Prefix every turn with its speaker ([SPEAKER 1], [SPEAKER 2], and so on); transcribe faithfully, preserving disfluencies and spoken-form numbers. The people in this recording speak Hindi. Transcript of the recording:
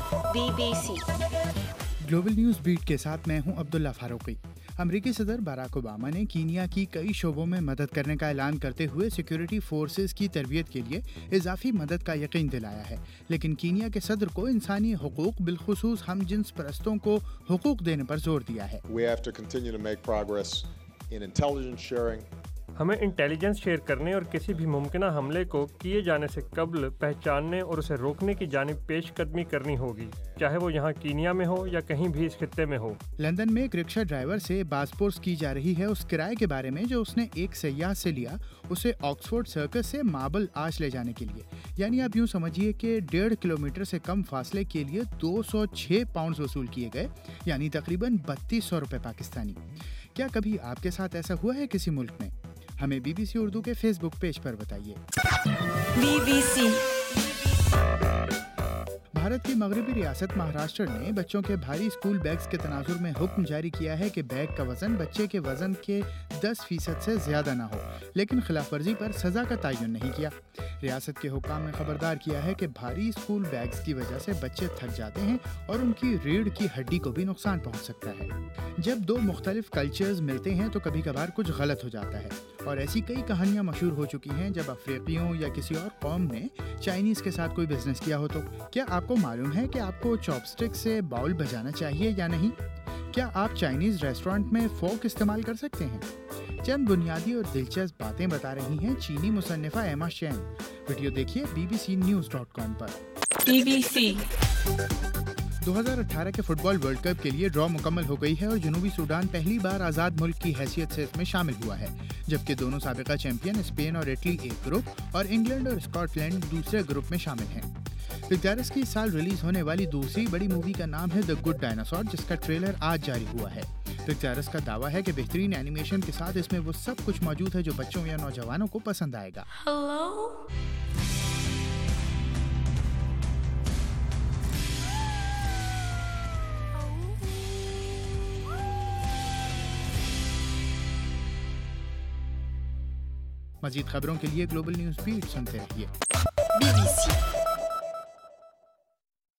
[SPEAKER 1] B B C
[SPEAKER 2] global news beat के साथ मैं हूं अब्दुल्ला फारूकी। अमेरिकी सदर बराक ओबामा ने कीनिया की कई शोबों में मदद करने का ऐलान करते हुए सिक्योरिटी फोर्सेस की तरबियत के लिए इजाफी मदद का यकीन दिलाया है, लेकिन कीनिया के सदर को इंसानी हुकूक बिलखुसूस हम जिन्स परस्तों को हुकूक देने पर जोर दिया है।
[SPEAKER 3] We have to continue to make progress in intelligence sharing.
[SPEAKER 4] हमें इंटेलिजेंस शेयर करने और किसी भी मुमकिना हमले को किए जाने से कब्ल पहचानने और उसे रोकने की जानिब पेशकदमी करनी होगी, चाहे वो यहाँ कीनिया में हो या कहीं भी इस खित्ते में हो।
[SPEAKER 2] लंदन में एक रिक्शा ड्राइवर से बासपोर्स की जा रही है उस किराए के बारे में जो उसने एक सयाह से लिया, उसे ऑक्सफोर्ड सर्कस से मार्बल आर्च ले जाने के लिए। यानी आप यूँ समझिए कि डेढ़ किलोमीटर से कम फासले के लिए दो सौ छह पाउंड वसूल किए गए, यानी तकरीबन बत्तीस सौ रुपए पाकिस्तानी। क्या कभी आपके साथ ऐसा हुआ है किसी मुल्क में? हमें बीबीसी उर्दू के फेसबुक पेज पर बताइए।
[SPEAKER 1] बीबीसी
[SPEAKER 2] भारत की मगरबी रियासत महाराष्ट्र ने बच्चों के भारी स्कूल बैग्स के तनाजुर में हुक्म जारी किया है कि बैग का वजन बच्चे के वजन के दस फीसद से ज्यादा न हो, लेकिन खिलाफ वर्जी पर सजा का तयन नहीं किया। रियासत के हुक्काम ने खबरदार किया है कि भारी स्कूल बैग्स की वजह से बच्चे थक जाते हैं और उनकी रीढ़ की हड्डी को भी नुकसान पहुंच सकता है। जब दो मुख्तलिफ कल्चर्स मिलते हैं तो कभी कभार कुछ गलत हो जाता है, और ऐसी कई कहानियां मशहूर हो चुकी हैं जब अफ्रीकियों या किसी और कौम ने चाइनीज के साथ कोई बिजनेस किया हो। तो क्या आपको मालूम है कि आपको चॉपस्टिक से बाउल बजाना चाहिए या नहीं? क्या आप चाइनीज रेस्टोरेंट में फोक इस्तेमाल कर सकते हैं? चंद बुनियादी और दिलचस्प बातें बता रही हैं चीनी मुसन्निफा एमा चैन। वीडियो देखिए B B C news dot com पर।
[SPEAKER 1] बीबीसी
[SPEAKER 2] दो हज़ार अठारह के फुटबॉल वर्ल्ड कप के लिए ड्रॉ मुकम्मल हो गई है और जनूबी सूडान पहली बार आज़ाद मुल्क की हैसियत से इसमें शामिल हुआ है, जबकि दोनों साबिका चैंपियन स्पेन और इटली एक ग्रुप और इंग्लैंड और स्कॉटलैंड दूसरे ग्रुप में शामिल हैं। पिक्सार्स की इस साल रिलीज होने वाली दूसरी बड़ी मूवी का नाम है द गुड डायनासोर, जिसका ट्रेलर आज जारी हुआ है। पिक्सार्स का दावा है कि बेहतरीन एनिमेशन के साथ इसमें वो सब कुछ मौजूद है जो बच्चों या नौजवानों को पसंद आएगा।
[SPEAKER 1] हेलो
[SPEAKER 2] मजीद खबरों के लिए ग्लोबल न्यूज बीट सुनते रहिए।
[SPEAKER 1] बीबीसी